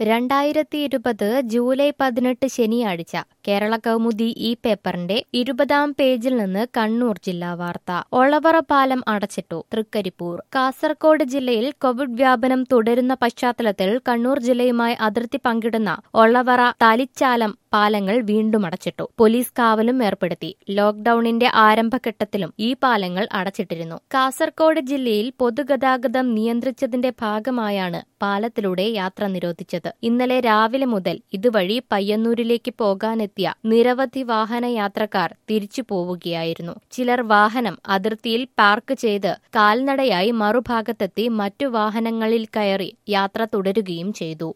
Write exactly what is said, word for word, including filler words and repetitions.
രണ്ടായിരത്തി ഇരുപത് ജൂലൈ പതിനെട്ട് ശനിയാഴ്ച കേരള കൗമുദി ഈ പേപ്പറിന്റെ ഇരുപതാം പേജിൽ നിന്ന് കണ്ണൂർ ജില്ലാ വാർത്ത. ഒളവറ പാലം അടച്ചിട്ടു. തൃക്കരിപ്പൂർ. കാസർകോട് ജില്ലയിൽ കോവിഡ് വ്യാപനം തുടരുന്ന പശ്ചാത്തലത്തിൽ കണ്ണൂർ ജില്ലയുമായി അതിർത്തി പങ്കിടുന്ന ഒളവറ തലിച്ചാലം പാലങ്ങൾ വീണ്ടും അടച്ചിട്ടു. പോലീസ് കാവലും ഏർപ്പെടുത്തി. ലോക്ഡൌണിന്റെ ആരംഭഘട്ടത്തിലും ഈ പാലങ്ങൾ അടച്ചിട്ടിരുന്നു. കാസർകോട് ജില്ലയിൽ പൊതുഗതാഗതം നിയന്ത്രിച്ചതിന്റെ ഭാഗമായാണ് പാലത്തിലൂടെ യാത്ര നിരോധിച്ചത്. ഇന്നലെ രാവിലെ മുതൽ ഇതുവഴി പയ്യന്നൂരിലേക്ക് പോകാനെത്തിയ നിരവധി വാഹന യാത്രക്കാർ തിരിച്ചു പോവുകയായിരുന്നു. ചിലർ വാഹനം അതിർത്തിയിൽ പാർക്ക് ചെയ്ത് കാൽനടയായി മറുഭാഗത്തെത്തി മറ്റു വാഹനങ്ങളിൽ കയറി യാത്ര തുടരുകയും ചെയ്തു.